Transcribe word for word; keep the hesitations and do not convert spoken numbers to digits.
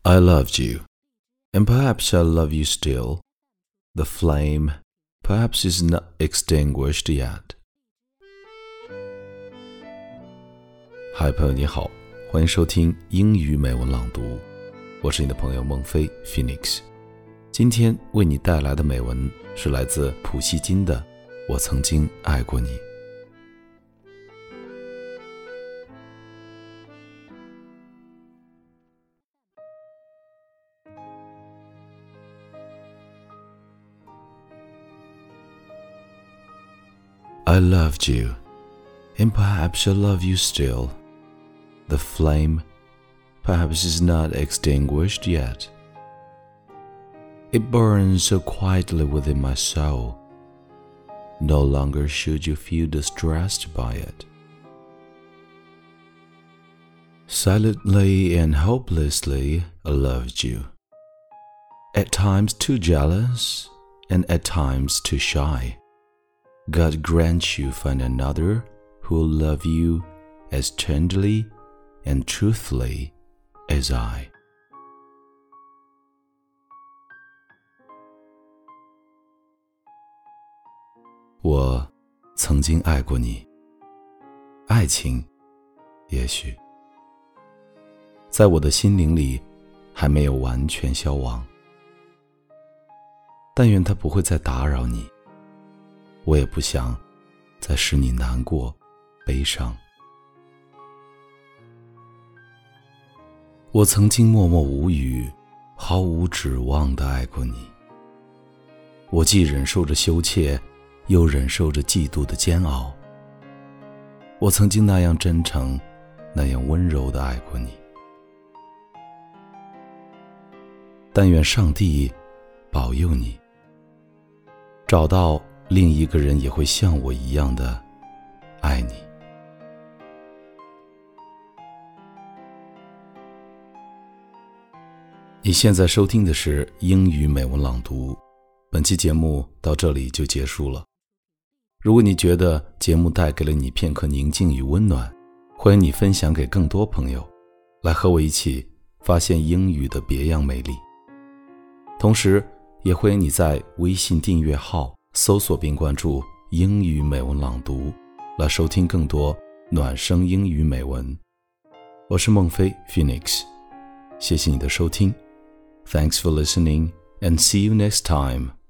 I loved you, and perhaps I love you still. The flame perhaps is not extinguished yet. 嗨，朋友你好，欢迎收听英语美文朗读，我是你的朋友孟非 Phoenix。今天为你带来的美文是来自普希金的《我曾经爱过你》。I loved you, and perhaps I love you still. The flame perhaps is not extinguished yet. It burns so quietly within my soul. No longer should you feel distressed by it. Silently and hopelessly I loved you. At times too jealous, and at times too shy.God grant you find another who will love you as tenderly and truthfully as I. 我曾经爱过你，爱情也许在我的心灵里还没有完全消亡，但愿它不会再打扰你，我也不想再使你难过悲伤。我曾经默默无语，毫无指望地爱过你，我既忍受着羞怯，又忍受着嫉妒的煎熬。我曾经那样真诚，那样温柔地爱过你。但愿上帝保佑你，找到另一个人也会像我一样的爱你。你现在收听的是英语美文朗读，本期节目到这里就结束了。如果你觉得节目带给了你片刻宁静与温暖，欢迎你分享给更多朋友，来和我一起发现英语的别样美丽。同时也欢迎你在微信订阅号搜索并关注英语美文朗读，来收听更多暖声英语美文。我是孟非 Phoenix， 谢谢你的收听。Thanks for listening and see you next time.